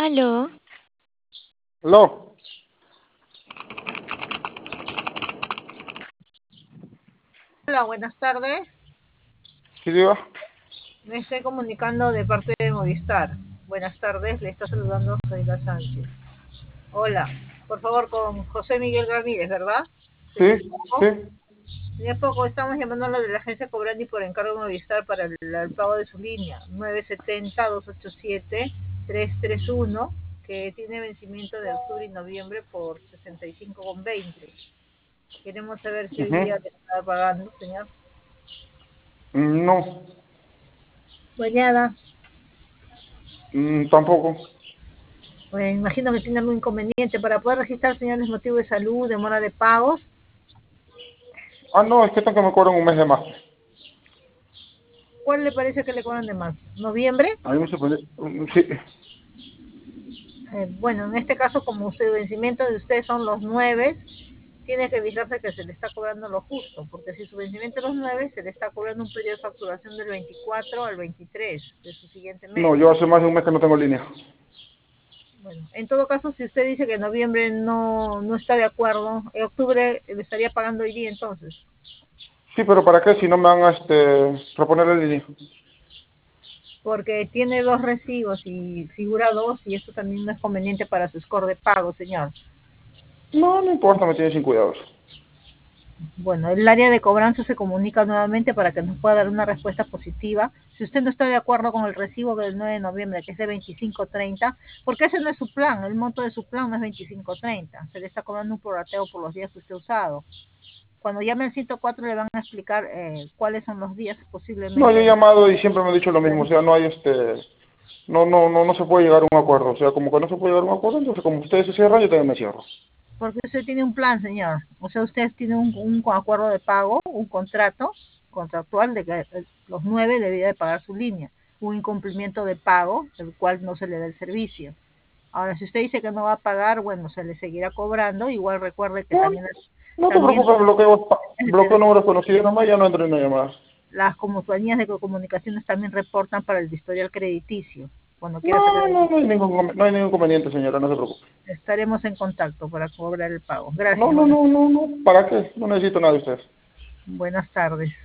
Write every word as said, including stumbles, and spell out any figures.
Aló, Aló, Hola, buenas tardes. ¿sí diga? Me estoy comunicando de parte de Movistar. Buenas tardes, le está saludando Zoila Sánchez. Hola, por favor, con José Miguel Ramírez, ¿verdad? Sí, Señor sí. Poco. Señor Poco, estamos llamándolo de la agencia Cobrandi por encargo de Movistar para el, el pago de su línea nueve siete cero, dos ocho siete, tres tres uno, que tiene vencimiento de octubre y noviembre por sesenta y cinco con veinte. Queremos saber si hoy día Ujú. le está pagando, señor. Mm, No, Mañana. mm, tampoco. Pues imagino que tiene algún inconveniente para poder registrar señales motivo de salud, demora de pagos. Ah, no, es que tengo que me cobran un mes de más. ¿Cuál le parece que le cobran de más? ¿Noviembre? A mí me sorprendió. Mm, Sí, Eh, bueno, en este caso, como usted, el vencimiento de usted son los nueve, tiene que fijarse que se le está cobrando lo justo, porque si su vencimiento es los nueve, se le está cobrando un periodo de facturación del veinticuatro al veintitrés de su siguiente no, mes. yo hace más de un mes que no tengo línea. Bueno, en todo caso, si usted dice que en noviembre no, no está de acuerdo, en octubre le estaría pagando hoy día entonces. Sí, pero ¿para qué si no me van a este, proponer la línea? Porque tiene dos recibos y figura dos y esto también no es conveniente para su score de pago, señor. No, no importa, me tiene sin cuidados. Bueno, el área de cobranza se comunica nuevamente para que nos pueda dar una respuesta positiva. Si usted no está de acuerdo con el recibo del nueve de noviembre, que es de veinticinco treinta, porque ese no es su plan, el monto de su plan no es veinticinco treinta, se le está cobrando un prorrateo por los días que usted ha usado. Cuando llame al ciento cuatro le van a explicar eh, cuáles son los días No, yo he posiblemente. llamado y siempre me han dicho lo mismo, o sea, no hay este, no, no, no, no se puede llegar a un acuerdo, o sea, como que no se puede llegar a un acuerdo, entonces como ustedes se cierran, yo también me cierro. Porque usted tiene un plan, señor. O sea, usted tiene un, un acuerdo de pago, un contrato contractual de que eh, los nueve debía de pagar su línea. Un incumplimiento de pago, el cual no se le da el servicio. Ahora, si usted dice que no va a pagar, bueno, se le seguirá cobrando. Igual recuerde que No, también, no te también preocupes, bloqueo, pa- bloqueo números conocidos nomás, ya no entro en una llamada. las compañías de comunicaciones también reportan para el historial crediticio. Cuando quiera sacar No, el... no, no hay ningún, no hay ningún inconveniente, señora, no se preocupe. Estaremos en contacto para cobrar el pago. No, Gracias. no, Buenas, no, no, no, ¿para qué? No necesito nada de ustedes. buenas tardes.